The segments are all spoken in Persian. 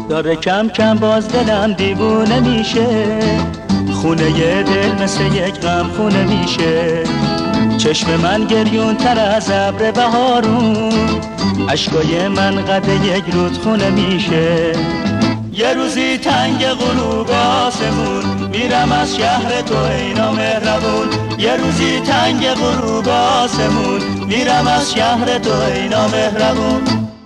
داره کم کم باز دلم دیوونه میشه، خونه دل مثل یک غم خونه میشه. چشم من گریون تر از ابر بهارون، اشکای من قد یک رودخونه میشه. یه روزی تنگ غروب آسمون، میرم از شهر تو ای نامهربون. یه روزی تنگ غروب آسمون، میرم از شهر تو ای نامهربون.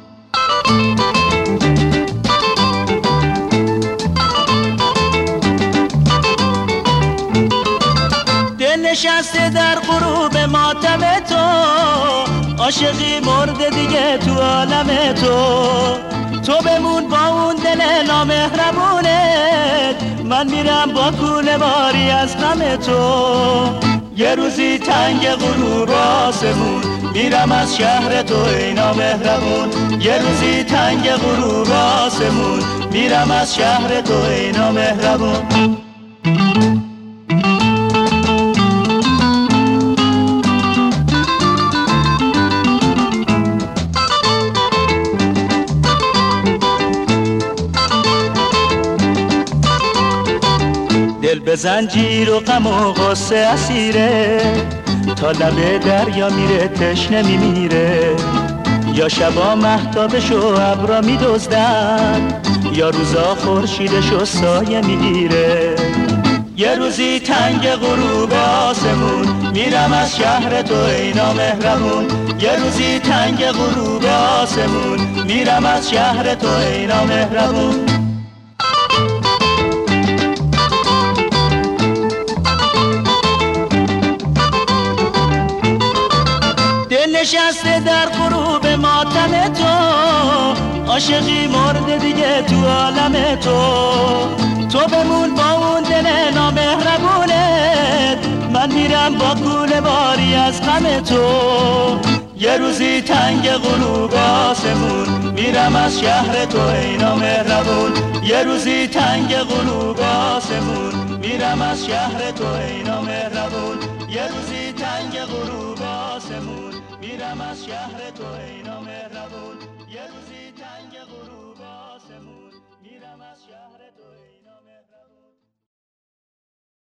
دل نشسته در غروب ماتم تو، عاشقی مرده دیگه تو عالم تو. تو بمون با اون دل نامهربونت، من میرم با کوله باری از غم تو. یه روزی تنگ غروب آسمون، میرم از شهر تو ای نامهربون. یه روزی تنگ غروب آسمون، میرم از شهر تو ای نامهربون. دل به زنجیر و غم و غصه اسیره، تا لب دریا میره تشنه میمیره. یا شبا مهتابش و ابرا میدزدن، یا روزا خورشیدش و سایه میگیره. یه روزی تنگ غروب آسمون، میرم از شهر تو ای نامهربون. یه روزی تنگ غروب آسمون، میرم از شهر تو ای نامهربون. نشسته در غروب ماتم تو، عاشقی مرده دیگه تو عالم تو. تو بمون با اون دل نامهربونت، من میرم با کوله باری از غم تو. یه روزی تنگ غروب آسمون، میرم از شهر تو ای نامهربون. یه روزی تنگ غروب آسمون، میرم از شهر تو ای نامهربون. یه روزی تنگ غروب آسمون، میرم از شهر تو ای نامهربون. یه روزی تنگ غروب آسمون، میرم از شهر تو ای